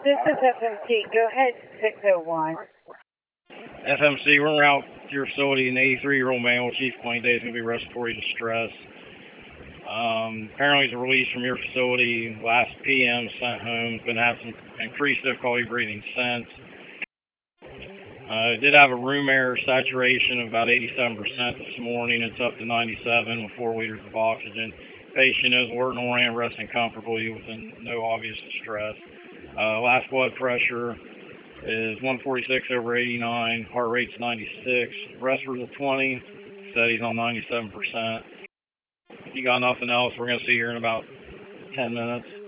This is FMC. Go ahead, 601. FMC, we're en route to your facility. An 83-year-old male with chief complaint today is going to be respiratory distress. Apparently, he's released from your facility last PM, sent home. Been having some increased difficulty breathing since. Did have a room air saturation of about 87% this morning. It's up to 97 with 4 liters of oxygen. Patient is alert and oriented, resting comfortably with no obvious distress. Last blood pressure is 146/89. Heart rate's 96. Respiratory 20. Said he's on 97%. If you got nothing else, we're going to see here in about 10 minutes.